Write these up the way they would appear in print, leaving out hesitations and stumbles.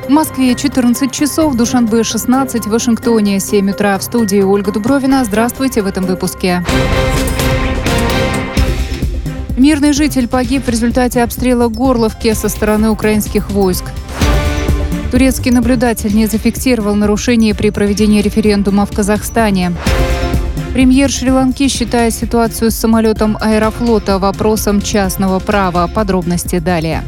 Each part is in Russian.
В Москве 14 часов, в Душанбе 16, в Вашингтоне 7 утра. В студии Ольга Дубровина. Здравствуйте в этом выпуске. Мирный житель погиб в результате обстрела Горловки со стороны украинских войск. Турецкий наблюдатель не зафиксировал нарушений при проведении референдума в Казахстане. Премьер Шри-Ланки считает ситуацию с самолетом Аэрофлота вопросом частного права. Подробности далее.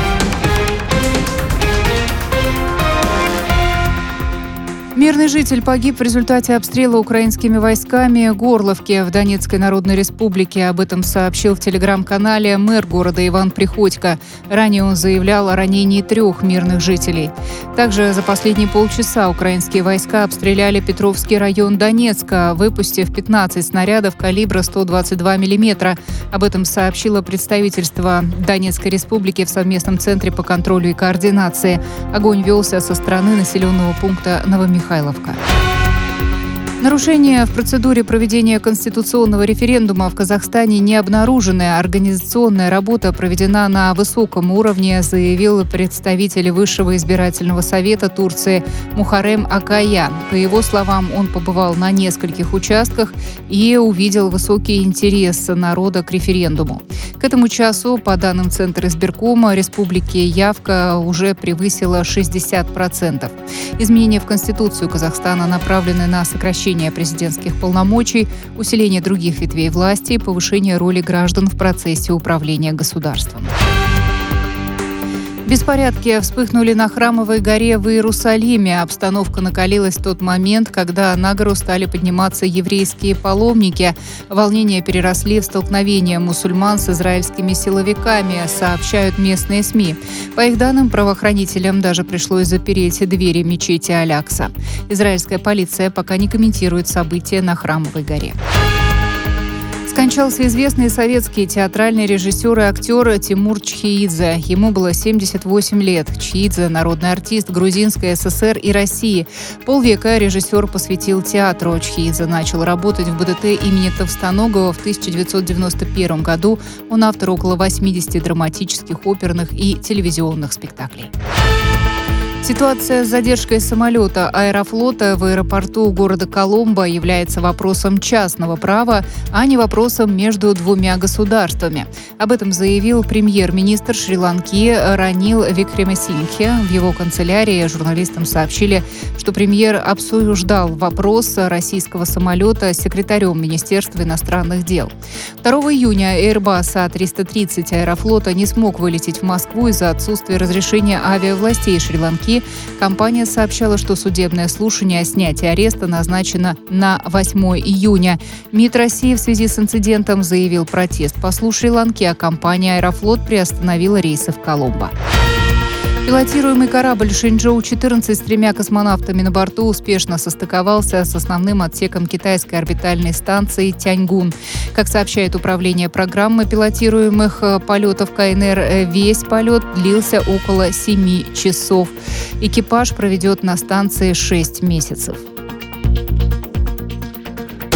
Мирный житель погиб в результате обстрела украинскими войсками Горловки в Донецкой Народной Республике. Об этом сообщил в телеграм-канале мэр города Иван Приходько. Ранее он заявлял о ранении 3 мирных жителей. Также за последние полчаса украинские войска обстреляли Петровский район Донецка, выпустив 15 снарядов калибра 122 мм. Об этом сообщило представительство Донецкой Республики в совместном центре по контролю и координации. Огонь велся со стороны населенного пункта Новомихайловка. Нарушения в процедуре проведения конституционного референдума в Казахстане не обнаружены. Организационная работа проведена на высоком уровне, заявил представитель Высшего избирательного совета Турции Мухаррем Акая. По его словам, он побывал на нескольких участках и увидел высокий интерес народа к референдуму. К этому часу, по данным Центра избиркома республики, явка уже превысила 60%. Изменения в Конституцию Казахстана направлены на сокращение президентских полномочий, усиление других ветвей власти и повышение роли граждан в процессе управления государством. Беспорядки вспыхнули на Храмовой горе в Иерусалиме. Обстановка накалилась в тот момент, когда на гору стали подниматься еврейские паломники. Волнения переросли в столкновение мусульман с израильскими силовиками, сообщают местные СМИ. По их данным, правоохранителям даже пришлось запереть двери мечети Аль-Акса. Израильская полиция пока не комментирует события на Храмовой горе. Скончался известный советский театральный режиссер и актер Тимур Чхеидзе. Ему было 78 лет. Чхеидзе – народный артист Грузинской ССР и России. Полвека режиссер посвятил театру. Чхеидзе начал работать в БДТ имени Товстоногова в 1991 году. Он автор около 80 драматических, оперных и телевизионных спектаклей. Ситуация с задержкой самолета Аэрофлота в аэропорту города Коломбо является вопросом частного права, а не вопросом между двумя государствами. Об этом заявил премьер-министр Шри-Ланки Ранил Викремесингхе. В его канцелярии журналистам сообщили, что премьер обсуждал вопрос российского самолета с секретарем Министерства иностранных дел. 2 июня Airbus A330 Аэрофлота не смог вылететь в Москву из-за отсутствия разрешения авиавластей Шри-Ланки. Компания сообщала, что судебное слушание о снятии ареста назначено на 8 июня. МИД России в связи с инцидентом заявил протест послу Шри-Ланки, а компания «Аэрофлот» приостановила рейсы в Коломбо. Пилотируемый корабль «Шэньчжоу-14» с 3 космонавтами на борту успешно состыковался с основным отсеком китайской орбитальной станции Тяньгун. Как сообщает управление программы пилотируемых полетов КНР, весь полет длился около 7 часов. Экипаж проведет на станции 6 месяцев.